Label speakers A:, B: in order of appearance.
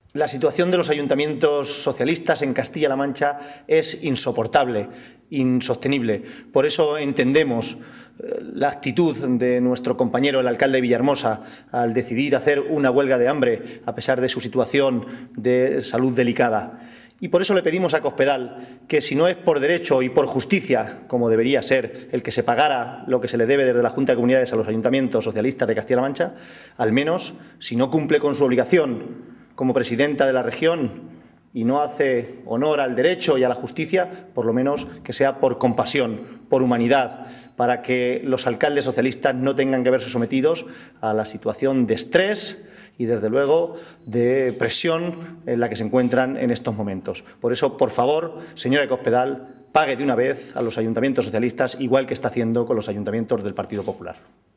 A: La situación de los ayuntamientos socialistas en Castilla-La Mancha es insoportable, insostenible. Por eso entendemos la actitud de nuestro compañero, el alcalde de Villahermosa, al decidir hacer una huelga de hambre, a pesar de su situación de salud delicada. Y por eso le pedimos a Cospedal que, si no es por derecho y por justicia, como debería ser, el que se pagara lo que se le debe desde la Junta de Comunidades a los ayuntamientos socialistas de Castilla-La Mancha, al menos, si no cumple con su obligación como presidenta de la región y no hace honor al derecho y a la justicia, por lo menos que sea por compasión, por humanidad, para que los alcaldes socialistas no tengan que verse sometidos a la situación de estrés y, desde luego, de presión en la que se encuentran en estos momentos. Por eso, por favor, señora de Cospedal, pague de una vez a los ayuntamientos socialistas, igual que está haciendo con los ayuntamientos del Partido Popular.